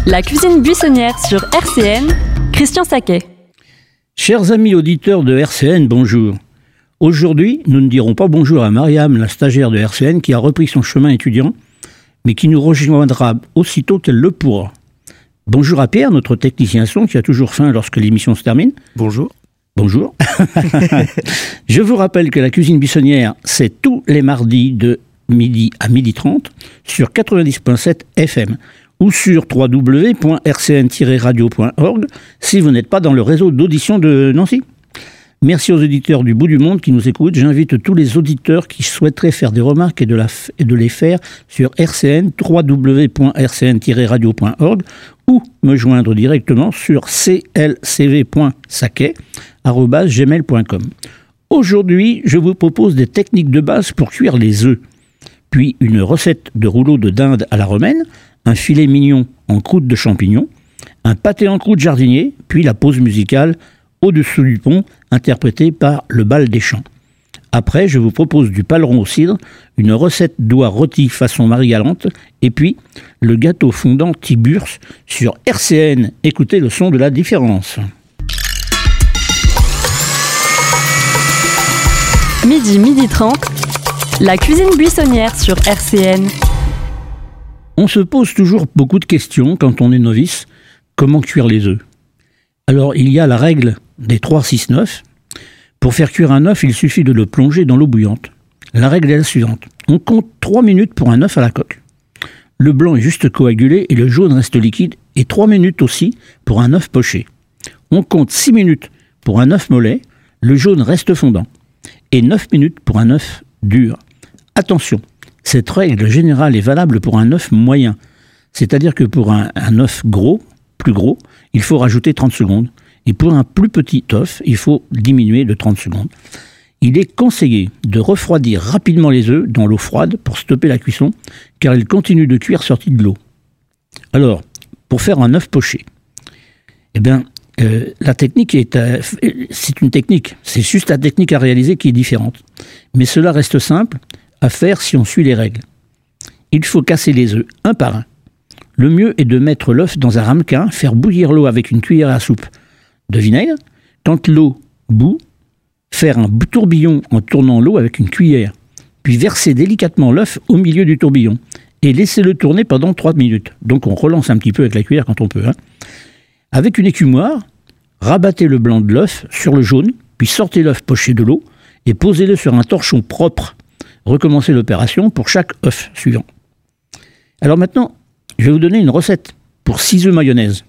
La cuisine buissonnière sur RCN, Christian Saquet. Chers amis auditeurs de RCN, bonjour. Aujourd'hui, nous ne dirons pas bonjour à Mariam, la stagiaire de RCN, qui a repris son chemin étudiant, mais qui nous rejoindra aussitôt qu'elle le pourra. Bonjour à Pierre, notre technicien son, qui a toujours faim lorsque l'émission se termine. Bonjour. Bonjour. Je vous rappelle que la cuisine buissonnière, c'est tous les mardis de midi à 12h30 sur 90.7 FM ou sur www.rcn-radio.org si vous n'êtes pas dans le réseau d'audition de Nancy. Merci aux auditeurs du bout du monde qui nous écoutent. J'invite tous les auditeurs qui souhaiteraient faire des remarques et de les faire sur RCN, www.rcn-radio.org ou me joindre directement sur clcv.saquet@gmail.com. Aujourd'hui, je vous propose des techniques de base pour cuire les œufs, puis une recette de rouleau de dinde à la romaine, un filet mignon en croûte de champignons, un pâté en croûte jardinier, puis la pause musicale Au-dessous du pont, interprétée par le Bal des Champs. Après, je vous propose du paleron au cidre, une recette d'oie rôtie façon Marie-Galante, et puis le gâteau fondant Tiburce sur RCN. Écoutez le son de la différence. Midi 30, la cuisine buissonnière sur RCN. On se pose toujours beaucoup de questions quand on est novice. Comment cuire les œufs ? Alors, il y a la règle des 3-6-9. Pour faire cuire un œuf, il suffit de le plonger dans l'eau bouillante. La règle est la suivante. On compte 3 minutes pour un œuf à la coque. Le blanc est juste coagulé et le jaune reste liquide, et 3 minutes aussi pour un œuf poché. On compte 6 minutes pour un œuf mollet, le jaune reste fondant, et 9 minutes pour un œuf dur. Attention, cette règle générale est valable pour un œuf moyen, c'est-à-dire que pour un œuf plus gros, il faut rajouter 30 secondes. Et pour un plus petit œuf, il faut diminuer de 30 secondes. Il est conseillé de refroidir rapidement les œufs dans l'eau froide pour stopper la cuisson, car ils continuent de cuire sortis de l'eau. Alors, pour faire un œuf poché, la technique c'est une technique. C'est juste la technique à réaliser qui est différente. Mais cela reste simple à faire si on suit les règles. Il faut casser les œufs un par un. Le mieux est de mettre l'œuf dans un ramequin, faire bouillir l'eau avec une cuillère à soupe de vinaigre. Quand l'eau bout, faire un tourbillon en tournant l'eau avec une cuillère, puis verser délicatement l'œuf au milieu du tourbillon et laissez-le tourner pendant 3 minutes. Donc on relance un petit peu avec la cuillère quand on peut. Avec une écumoire, rabattez le blanc de l'œuf sur le jaune, puis sortez l'œuf poché de l'eau et posez-le sur un torchon propre. Recommencez l'opération pour chaque œuf suivant. Alors maintenant, je vais vous donner une recette pour 6 œufs mayonnaise.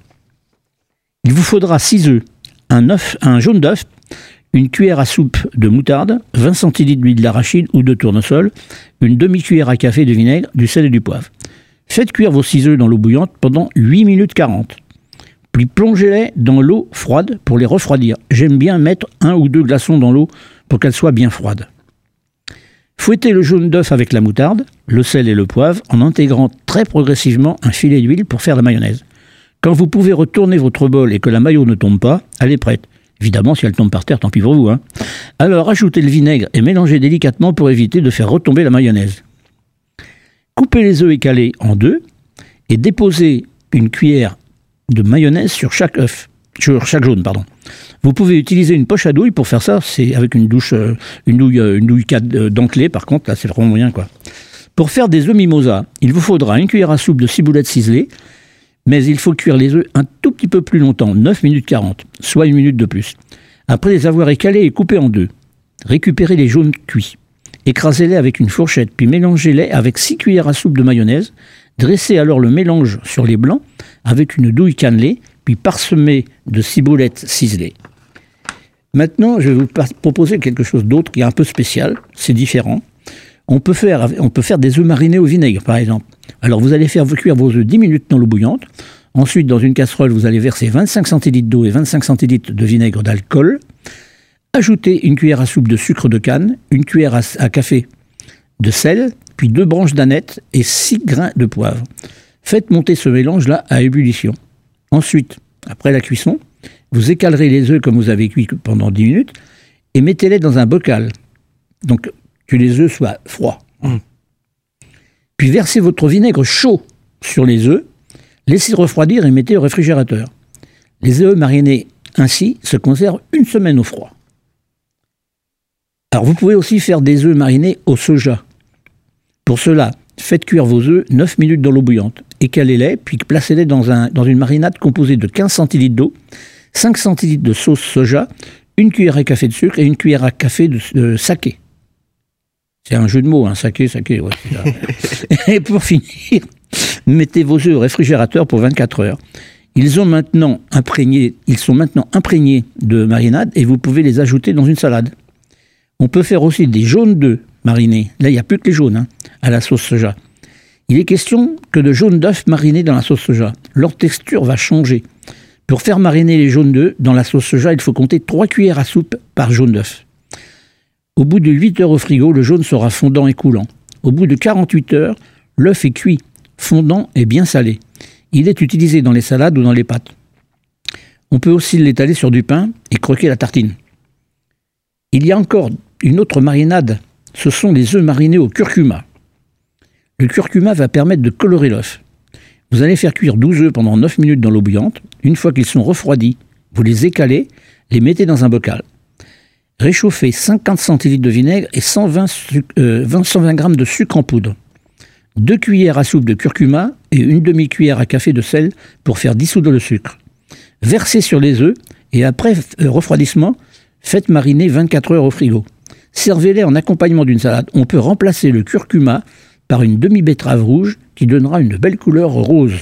Il vous faudra 6 œufs, un jaune d'œuf, une cuillère à soupe de moutarde, 20 centilitres d'huile d'arachide ou de tournesol, une demi-cuillère à café de vinaigre, du sel et du poivre. Faites cuire vos 6 œufs dans l'eau bouillante pendant 8 minutes 40. Puis plongez-les dans l'eau froide pour les refroidir. J'aime bien mettre 1 ou 2 glaçons dans l'eau pour qu'elle soit bien froide. Fouettez le jaune d'œuf avec la moutarde, le sel et le poivre en intégrant très progressivement un filet d'huile pour faire la mayonnaise. Quand vous pouvez retourner votre bol et que la mayo ne tombe pas, elle est prête. Évidemment, si elle tombe par terre, tant pis pour vous. Alors, ajoutez le vinaigre et mélangez délicatement pour éviter de faire retomber la mayonnaise. Coupez les œufs écalés en 2 et déposez une cuillère de mayonnaise sur chaque jaune. Vous pouvez utiliser une poche à douille pour faire ça. C'est avec une douille dentelée. Par contre, là, c'est vraiment moyen, quoi. Pour faire des œufs mimosa, il vous faudra une cuillère à soupe de ciboulette ciselée. Mais il faut cuire les œufs un tout petit peu plus longtemps, 9 minutes 40, soit 1 minute de plus. Après les avoir écalés et coupés en 2, récupérez les jaunes cuits. Écrasez-les avec une fourchette, puis mélangez-les avec 6 cuillères à soupe de mayonnaise. Dressez alors le mélange sur les blancs avec une douille cannelée, puis parsemez de ciboulette ciselée. Maintenant, je vais vous proposer quelque chose d'autre qui est un peu spécial, c'est différent. On peut faire des œufs marinés au vinaigre, par exemple. Alors, vous allez faire cuire vos œufs 10 minutes dans l'eau bouillante. Ensuite, dans une casserole, vous allez verser 25 centilitres d'eau et 25 centilitres de vinaigre d'alcool. Ajoutez une cuillère à soupe de sucre de canne, une cuillère à café de sel, puis 2 branches d'aneth et 6 grains de poivre. Faites monter ce mélange-là à ébullition. Ensuite, après la cuisson, vous écalerez les œufs comme vous avez cuit pendant 10 minutes et mettez-les dans un bocal. Donc, que les œufs soient froids. Puis versez votre vinaigre chaud sur les œufs, Laissez refroidir et mettez au réfrigérateur. Les œufs marinés ainsi se conservent une semaine au froid. Alors vous pouvez aussi faire des œufs marinés au soja. Pour cela, faites cuire vos œufs 9 minutes dans l'eau bouillante. Écalez-les, puis placez-les dans une marinade composée de 15 centilitres d'eau, 5 centilitres de sauce soja, une cuillère à café de sucre et une cuillère à café de saké. C'est un jeu de mots, hein, saké, ouais. Et pour finir, mettez vos œufs au réfrigérateur pour 24 heures. Ils sont maintenant imprégnés de marinade et vous pouvez les ajouter dans une salade. On peut faire aussi des jaunes d'œufs marinés. Là, il n'y a plus que les jaunes à la sauce soja. Il est question que de jaunes d'œufs marinés dans la sauce soja. Leur texture va changer. Pour faire mariner les jaunes d'œufs dans la sauce soja, il faut compter 3 cuillères à soupe par jaune d'œuf. Au bout de 8 heures au frigo, le jaune sera fondant et coulant. Au bout de 48 heures, l'œuf est cuit, fondant et bien salé. Il est utilisé dans les salades ou dans les pâtes. On peut aussi l'étaler sur du pain et croquer la tartine. Il y a encore une autre marinade, ce sont les œufs marinés au curcuma. Le curcuma va permettre de colorer l'œuf. Vous allez faire cuire 12 œufs pendant 9 minutes dans l'eau bouillante. Une fois qu'ils sont refroidis, vous les écalez, les mettez dans un bocal. Réchauffez 50 centilitres de vinaigre et 120 g de sucre en poudre. 2 cuillères à soupe de curcuma et une demi-cuillère à café de sel pour faire dissoudre le sucre. Versez sur les œufs et après refroidissement, faites mariner 24 heures au frigo. Servez-les en accompagnement d'une salade. On peut remplacer le curcuma par une demi-betterave rouge qui donnera une belle couleur rose.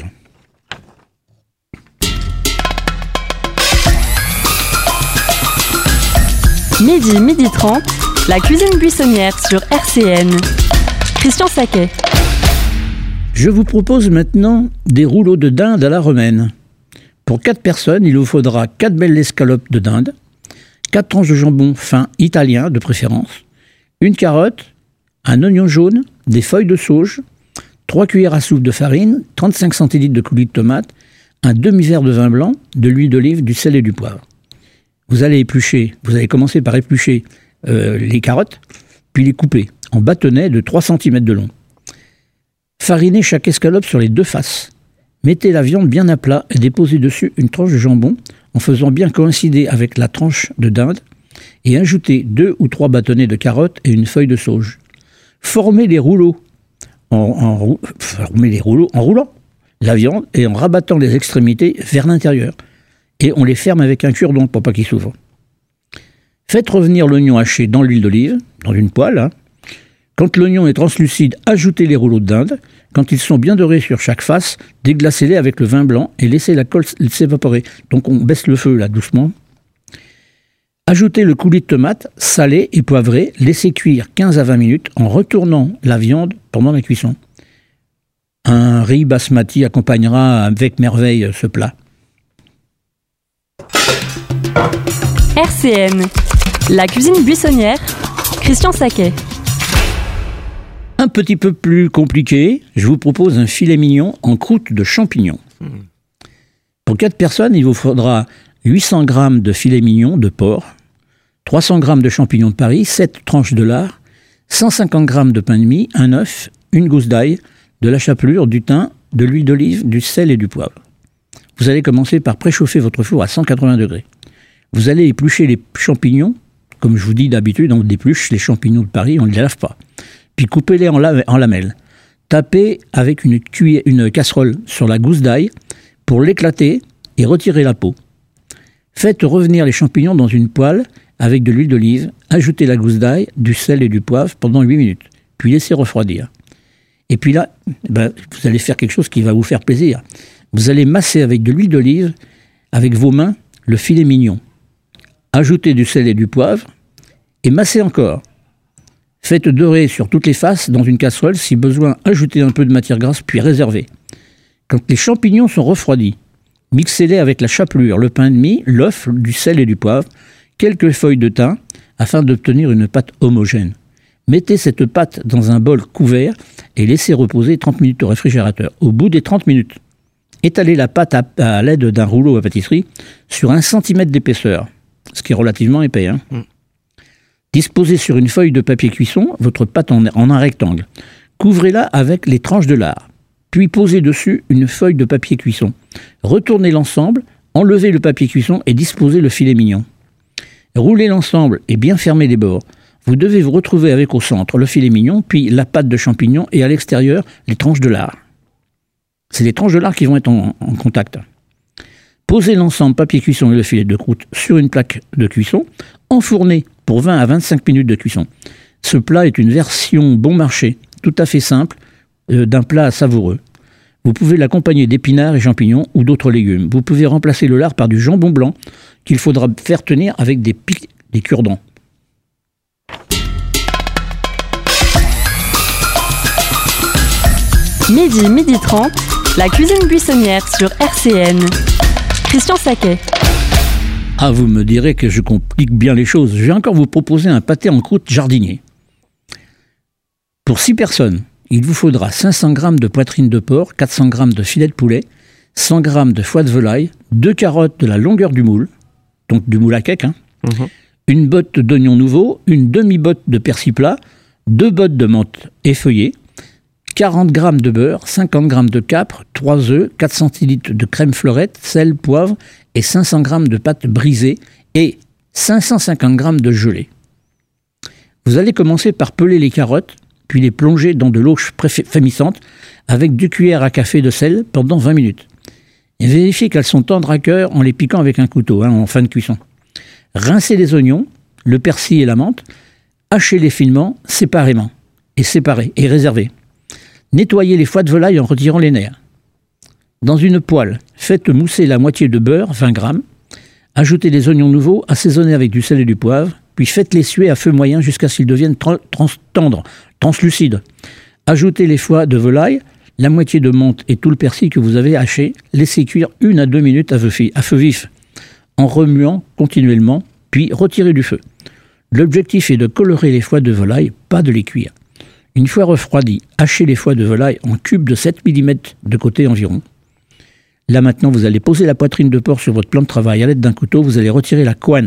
Midi 30, la cuisine buissonnière sur RCN. Christian Saquet. Je vous propose maintenant des rouleaux de dinde à la romaine. Pour 4 personnes, il vous faudra 4 belles escalopes de dinde, 4 tranches de jambon fin italien de préférence, une carotte, un oignon jaune, des feuilles de sauge, 3 cuillères à soupe de farine, 35 centilitres de coulis de tomate, un demi-verre de vin blanc, de l'huile d'olive, du sel et du poivre. Vous allez commencer par éplucher les carottes, puis les couper en bâtonnets de 3 cm de long. Farinez chaque escalope sur les 2 faces. Mettez la viande bien à plat et déposez dessus une tranche de jambon en faisant bien coïncider avec la tranche de dinde et ajoutez 2 ou 3 bâtonnets de carottes et une feuille de sauge. Formez les rouleaux en roulant la viande et en rabattant les extrémités vers l'intérieur. Et on les ferme avec un cure-dent pour pas qu'ils s'ouvrent. Faites revenir l'oignon haché dans l'huile d'olive, dans une poêle. Quand l'oignon est translucide, ajoutez les rouleaux de dinde. Quand ils sont bien dorés sur chaque face, déglacez-les avec le vin blanc et laissez la colle s'évaporer. Donc on baisse le feu là doucement. Ajoutez le coulis de tomate, salé et poivré, laissez cuire 15 à 20 minutes en retournant la viande pendant la cuisson. Un riz basmati accompagnera avec merveille ce plat. RCN, la cuisine buissonnière, Christian Saquet. Un petit peu plus compliqué, je vous propose un filet mignon en croûte de champignons. Pour 4 personnes, il vous faudra 800 g de filet mignon de porc, 300 g de champignons de Paris, 7 tranches de lard, 150 g de pain de mie, un œuf, une gousse d'ail, de la chapelure, du thym, de l'huile d'olive, du sel et du poivre. Vous allez commencer par préchauffer votre four à 180 degrés. Vous allez éplucher les champignons, comme je vous dis d'habitude, on épluche les champignons de Paris, on ne les lave pas. Puis coupez-les en lamelles. Tapez avec une casserole sur la gousse d'ail pour l'éclater et retirer la peau. Faites revenir les champignons dans une poêle avec de l'huile d'olive, ajoutez la gousse d'ail, du sel et du poivre pendant 8 minutes, puis laissez refroidir. Et puis là, vous allez faire quelque chose qui va vous faire plaisir. Vous allez masser avec de l'huile d'olive, avec vos mains, le filet mignon. Ajoutez du sel et du poivre et massez encore. Faites dorer sur toutes les faces dans une casserole, si besoin, ajoutez un peu de matière grasse puis réservez. Quand les champignons sont refroidis, mixez-les avec la chapelure, le pain de mie, l'œuf, du sel et du poivre, quelques feuilles de thym afin d'obtenir une pâte homogène. Mettez cette pâte dans un bol couvert et laissez reposer 30 minutes au réfrigérateur. Au bout des 30 minutes, étalez la pâte à l'aide d'un rouleau à pâtisserie sur 1 cm d'épaisseur, ce qui est relativement épais. Disposez sur une feuille de papier cuisson votre pâte en un rectangle. Couvrez-la avec les tranches de lard. puis posez dessus une feuille de papier cuisson. Retournez l'ensemble, enlevez le papier cuisson et disposez le filet mignon. Roulez l'ensemble et bien fermez les bords. Vous devez vous retrouver avec au centre le filet mignon, puis la pâte de champignons et à l'extérieur les tranches de lard. C'est les tranches de lard qui vont être en contact. Posez l'ensemble papier cuisson et le filet de croûte sur une plaque de cuisson, enfournez pour 20 à 25 minutes de cuisson. Ce plat est une version bon marché, tout à fait simple, d'un plat savoureux. Vous pouvez l'accompagner d'épinards et champignons ou d'autres légumes. Vous pouvez remplacer le lard par du jambon blanc qu'il faudra faire tenir avec des cure-dents. Midi 30, la cuisine buissonnière sur RCN. Christian Saquet. Ah, vous me direz que je complique bien les choses. Je vais encore vous proposer un pâté en croûte jardinier. Pour 6 personnes, il vous faudra 500 g de poitrine de porc, 400 g de filet de poulet, 100 g de foie de volaille, 2 carottes de la longueur du moule, donc du moule à cake, une botte d'oignons nouveaux, une demi-botte de persil plat, 2 bottes de menthe effeuillée, 40 g de beurre, 50 g de capre, 3 œufs, 4 centilitres de crème fleurette, sel, poivre et 500 g de pâte brisée et 550 g de gelée. Vous allez commencer par peler les carottes, puis les plonger dans de l'eau frémissante avec 2 cuillères à café de sel pendant 20 minutes. Et vérifiez qu'elles sont tendres à cœur en les piquant avec un couteau, en fin de cuisson. Rincez les oignons, le persil et la menthe, hachez-les finement, séparément, et réservez. Nettoyez les foies de volaille en retirant les nerfs. Dans une poêle, faites mousser la moitié de beurre, 20 g, ajoutez les oignons nouveaux, assaisonnez avec du sel et du poivre, puis faites-les suer à feu moyen jusqu'à ce qu'ils deviennent tendres, translucides. Ajoutez les foies de volaille, la moitié de menthe et tout le persil que vous avez haché, laissez cuire 1 à 2 minutes à feu vif, en remuant continuellement, puis retirez du feu. L'objectif est de colorer les foies de volaille, pas de les cuire. Une fois refroidis, hachez les foies de volaille en cubes de 7 mm de côté environ. Là maintenant, vous allez poser la poitrine de porc sur votre plan de travail. À l'aide d'un couteau, vous allez retirer la couenne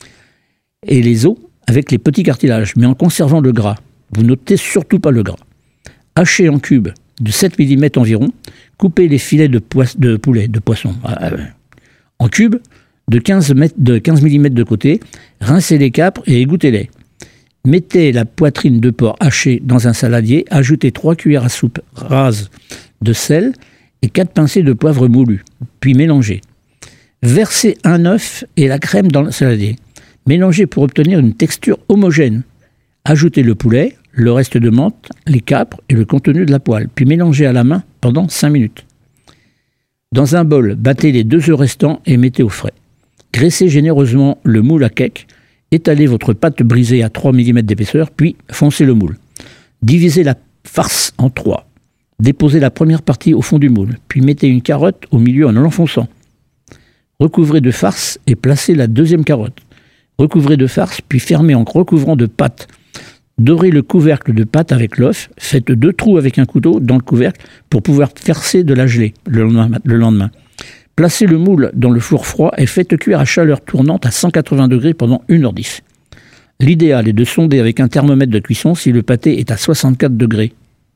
et les os avec les petits cartilages, mais en conservant le gras. Vous notez surtout pas le gras. Hachez en cubes de 7 mm environ, coupez les filets de poisson en cubes de 15 mm de côté, rincez les capres et égouttez-les. Mettez la poitrine de porc hachée dans un saladier, ajoutez 3 cuillères à soupe rases de sel et 4 pincées de poivre moulu, puis mélangez. Versez un œuf et la crème dans le saladier. Mélangez pour obtenir une texture homogène. Ajoutez le poulet, le reste de menthe, les capres et le contenu de la poêle, puis mélangez à la main pendant 5 minutes. Dans un bol, battez les 2 œufs restants et mettez au frais. Graissez généreusement le moule à cake, étalez votre pâte brisée à 3 mm d'épaisseur, puis foncez le moule. Divisez la farce en 3. Déposez la première partie au fond du moule, puis mettez une carotte au milieu en l'enfonçant. Recouvrez de farce et placez la deuxième carotte. Recouvrez de farce, puis fermez en recouvrant de pâte. Dorez le couvercle de pâte avec l'œuf. Faites 2 trous avec un couteau dans le couvercle pour pouvoir verser de la gelée le lendemain. Placez le moule dans le four froid et faites cuire à chaleur tournante à 180 degrés pendant 1h10. L'idéal est de sonder avec un thermomètre de cuisson si le pâté est à 64 degrés.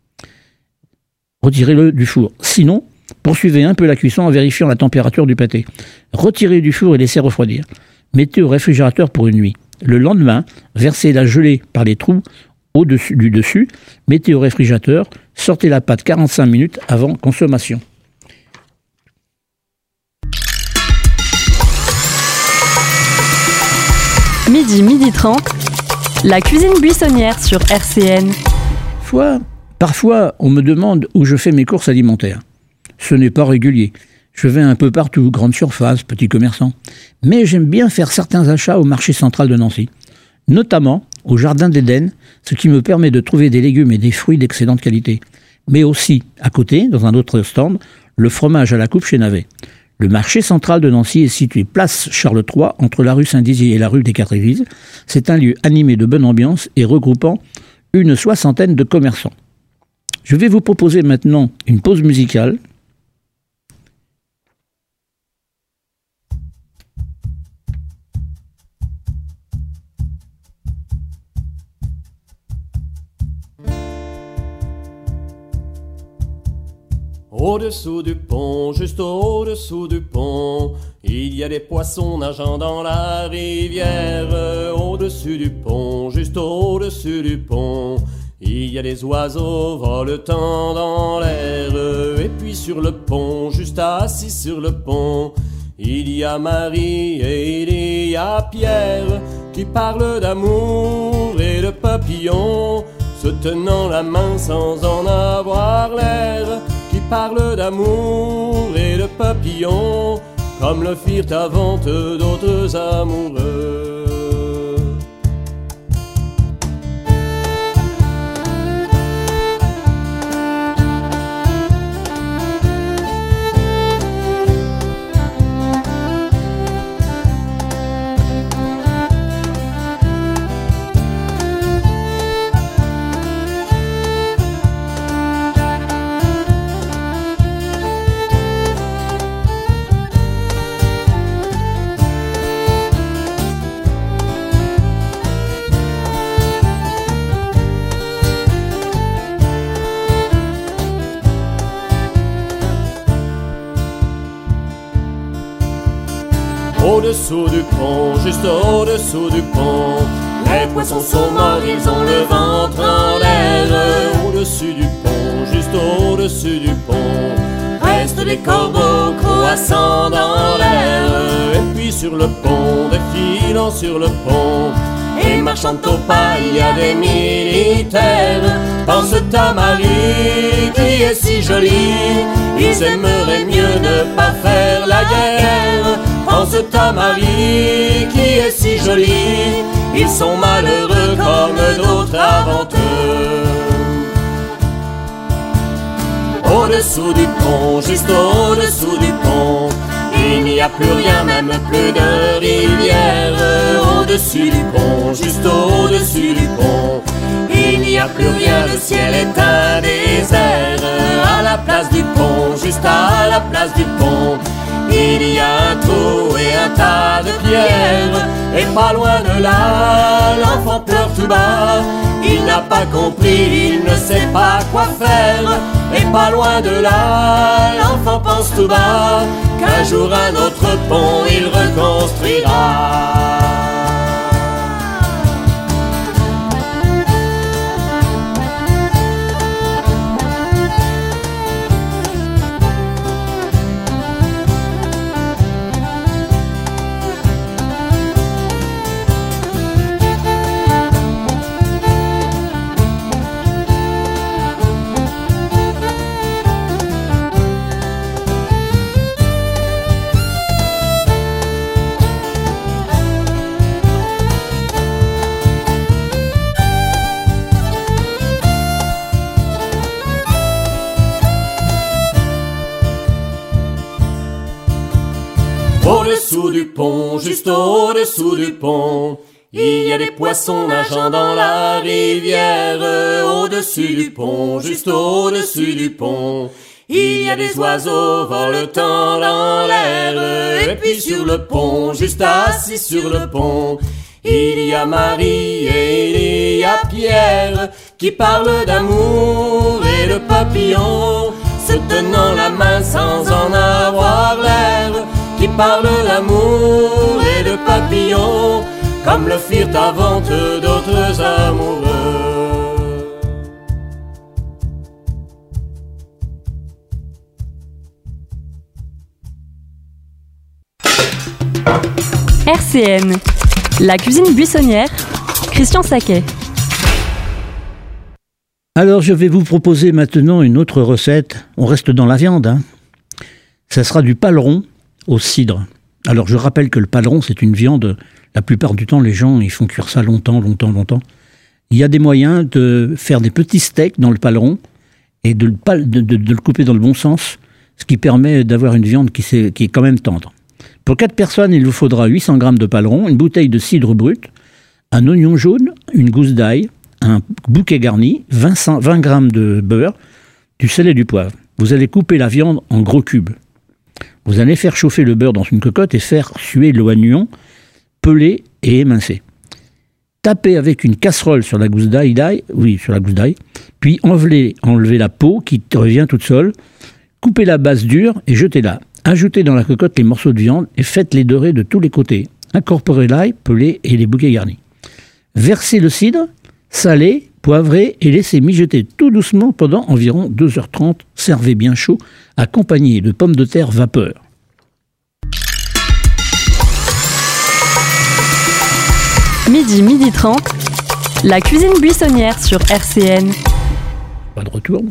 Retirez-le du four. Sinon, poursuivez un peu la cuisson en vérifiant la température du pâté. Retirez du four et laissez refroidir. Mettez au réfrigérateur pour une nuit. Le lendemain, versez la gelée par les trous du dessus, mettez au réfrigérateur, sortez la pâte 45 minutes avant consommation. Midi 30, la cuisine buissonnière sur RCN. Parfois, on me demande où je fais mes courses alimentaires. Ce n'est pas régulier. Je vais un peu partout, grande surface, petits commerçants. Mais j'aime bien faire certains achats au marché central de Nancy, notamment au Jardin d'Éden, ce qui me permet de trouver des légumes et des fruits d'excellente qualité. Mais aussi, à côté, dans un autre stand, le fromage à la coupe chez Navet. Le marché central de Nancy est situé place Charles III, entre la rue Saint-Dizier et la rue des Quatre-Églises. C'est un lieu animé de bonne ambiance et regroupant une 60aine de commerçants. Je vais vous proposer maintenant une pause musicale. Au-dessous du pont, juste au-dessous du pont, il y a des poissons nageant dans la rivière. Au-dessus du pont, juste au-dessus du pont, il y a des oiseaux voletant dans l'air. Et puis sur le pont, juste assis sur le pont, il y a Marie et il y a Pierre qui parlent d'amour et de papillons, se tenant la main sans en avoir l'air. Qui parlent d'amour et de papillons, comme le firent avant eux d'autres amoureux. Au-dessous du pont, juste au-dessous du pont, les poissons sont morts, ils ont le ventre en l'air. Au-dessus du pont, juste au-dessus du pont, restent des corbeaux croissant dans l'air. Et puis sur le pont, défilant sur le pont, et marchant au pas, il y a des militaires. Pense à Marie qui est si jolie, ils aimeraient mieux ne pas faire la guerre. Pense à Marie qui est si jolie, ils sont malheureux comme d'autres avant eux. Au-dessous du pont, juste au-dessous du pont, il n'y a plus rien, même plus de rivière. Au-dessus du pont, juste au-dessus du pont, il n'y a plus rien, le ciel est un désert. À la place du pont, juste à la place du pont, il y a un trou et un tas de pierres. Et pas loin de là, l'enfant pleure tout bas. Il n'a pas compris, il ne sait pas quoi faire. Et pas loin de là, l'enfant pense tout bas qu'un jour un autre pont il reconstruira. Au-dessous du pont, juste au-dessous du pont, il y a des poissons nageant dans la rivière. Au-dessus du pont, juste au-dessus du pont, il y a des oiseaux voletant dans l'air. Et puis sur le pont, juste assis sur le pont, il y a Marie et il y a Pierre qui parlent d'amour et de papillons, se tenant la main sans en avoir l'air. Qui parlent d'amour et de papillons, comme le firent avant eux d'autres amoureux. RCN, la cuisine buissonnière, Christian Saquet. Alors je vais vous proposer maintenant une autre recette. On reste dans la viande, hein. Ça sera du paleron au cidre. Alors je rappelle que le paleron, c'est une viande, la plupart du temps les gens ils font cuire ça longtemps. Il y a des moyens de faire des petits steaks dans le paleron et de le couper dans le bon sens, ce qui permet d'avoir une viande qui est quand même tendre. Pour 4 personnes, il vous faudra 800 g de paleron, une bouteille de cidre brut, un oignon jaune, une gousse d'ail, un bouquet garni, 20 g de beurre, du sel et du poivre. Vous allez couper la viande en gros cubes. Vous allez faire chauffer le beurre dans une cocotte et faire suer l'oignon, pelé et émincé. Tapez avec une casserole sur la gousse d'ail, puis enlevez la peau qui revient toute seule. Coupez la base dure et jetez-la. Ajoutez dans la cocotte les morceaux de viande et faites-les dorer de tous les côtés. Incorporez l'ail, pelé et les bouquets garnis. Versez le cidre, salez, poivrez et laissez mijoter tout doucement pendant environ 2h30. Servez bien chaud, accompagné de pommes de terre vapeur. Midi 30, la cuisine buissonnière sur RCN. Pas de retour.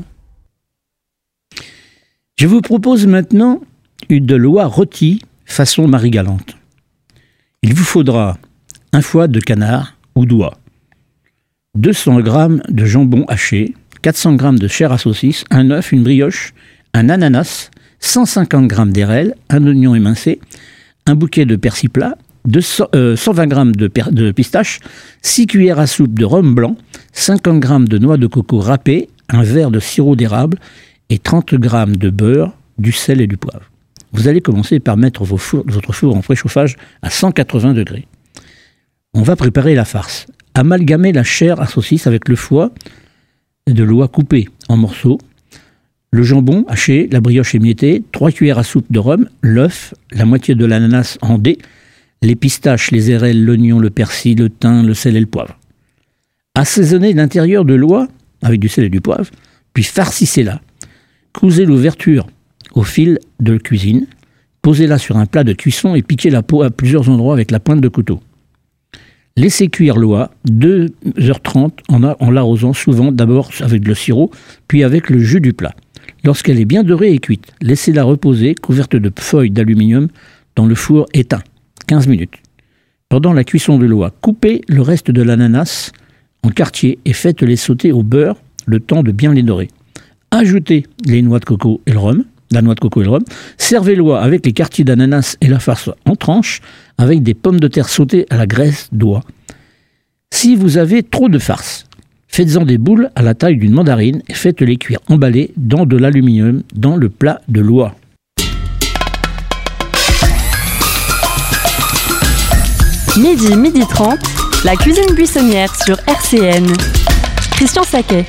Je vous propose maintenant une de l'oie rôtie façon Marie-Galante. Il vous faudra un foie de canard ou d'oie, 200 g de jambon haché, 400 g de chair à saucisse, un œuf, une brioche, un ananas, 150 g d'érel, un oignon émincé, un bouquet de persil plat, 120 g de pistache, 6 cuillères à soupe de rhum blanc, 50 g de noix de coco râpées, un verre de sirop d'érable et 30 g de beurre, du sel et du poivre. Vous allez commencer par mettre votre four en préchauffage à 180 degrés. On va préparer la farce. Amalgamez la chair à saucisse avec le foie de l'oie coupée en morceaux, le jambon haché, la brioche émiettée, 3 cuillères à soupe de rhum, l'œuf, la moitié de l'ananas en dés, les pistaches, les érelles, l'oignon, le persil, le thym, le sel et le poivre. Assaisonnez l'intérieur de l'oie avec du sel et du poivre, puis farcissez-la. Cousez l'ouverture au fil de cuisine, posez-la sur un plat de cuisson et piquez la peau à plusieurs endroits avec la pointe de couteau. Laissez cuire l'oie 2h30 en l'arrosant souvent d'abord avec le sirop, puis avec le jus du plat. Lorsqu'elle est bien dorée et cuite, laissez-la reposer couverte de feuilles d'aluminium dans le four éteint, 15 minutes. Pendant la cuisson de l'oie, coupez le reste de l'ananas en quartiers et faites-les sauter au beurre le temps de bien les dorer. Ajoutez les noix de coco et le rhum, servez l'oie avec les quartiers d'ananas et la farce en tranches avec des pommes de terre sautées à la graisse d'oie. Si vous avez trop de farce, faites-en des boules à la taille d'une mandarine et faites-les cuire emballées dans de l'aluminium dans le plat de l'oie. Midi 30, la cuisine buissonnière sur RCN. Christian Saquet.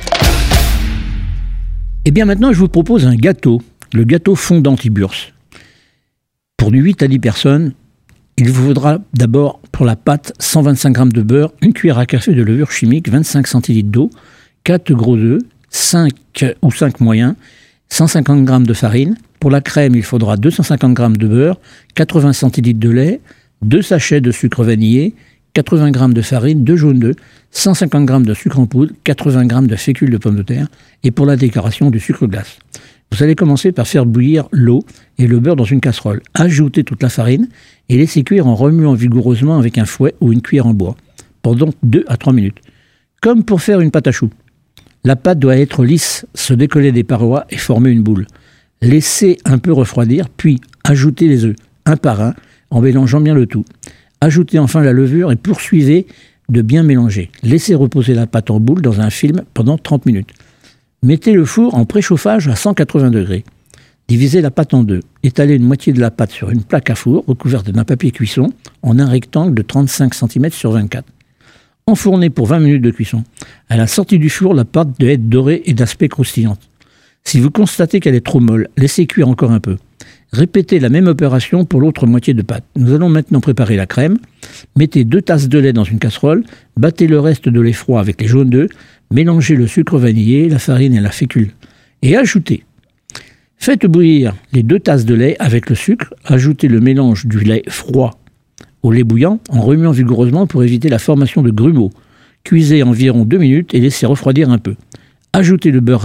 Et bien maintenant, je vous propose un gâteau, le gâteau fondant Tiburce. Pour 8 à 10 personnes, il vous faudra d'abord pour la pâte 125 g de beurre, une cuillère à café de levure chimique, 25 centilitres d'eau, 4 gros œufs, 5 ou 5 moyens, 150 g de farine. Pour la crème, il faudra 250 g de beurre, 80 centilitres de lait, 2 sachets de sucre vanillé, 80 g de farine, 2 jaunes d'œufs, 150 g de sucre en poudre, 80 g de fécule de pommes de terre et pour la décoration du sucre glace. Vous allez commencer par faire bouillir l'eau et le beurre dans une casserole. Ajoutez toute la farine et laissez cuire en remuant vigoureusement avec un fouet ou une cuillère en bois pendant 2 à 3 minutes. Comme pour faire une pâte à choux. La pâte doit être lisse, se décoller des parois et former une boule. Laissez un peu refroidir, puis ajoutez les œufs, un par un, en mélangeant bien le tout. Ajoutez enfin la levure et poursuivez de bien mélanger. Laissez reposer la pâte en boule dans un film pendant 30 minutes. Mettez le four en préchauffage à 180 degrés. Divisez la pâte en deux. Étalez une moitié de la pâte sur une plaque à four recouverte d'un papier cuisson en un rectangle de 35 cm sur 24. Enfournez pour 20 minutes de cuisson. À la sortie du four, la pâte doit être dorée et d'aspect croustillante. Si vous constatez qu'elle est trop molle, laissez cuire encore un peu. Répétez la même opération pour l'autre moitié de pâte. Nous allons maintenant préparer la crème. Mettez 2 tasses de lait dans une casserole, battez le reste de lait froid avec les jaunes d'œufs, mélangez le sucre vanillé, la farine et la fécule et ajoutez. Faites bouillir les 2 tasses de lait avec le sucre, ajoutez le mélange du lait froid au lait bouillant en remuant vigoureusement pour éviter la formation de grumeaux. Cuisez environ 2 minutes et laissez refroidir un peu. Ajoutez le beurre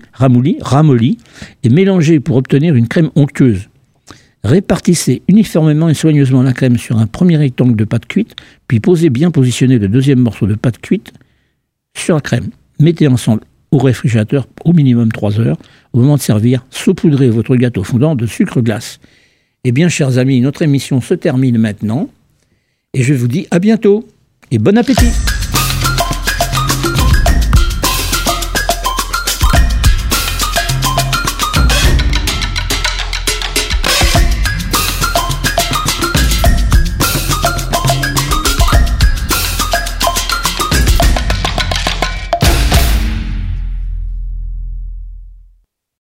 ramolli et mélangez pour obtenir une crème onctueuse. Répartissez uniformément et soigneusement la crème sur un premier rectangle de pâte cuite, puis posez bien positionné le deuxième morceau de pâte cuite sur la crème. Mettez ensemble au réfrigérateur au minimum 3 heures. Au moment de servir, saupoudrez votre gâteau fondant de sucre glace. Eh bien, chers amis, notre émission se termine maintenant. Et je vous dis à bientôt et bon appétit!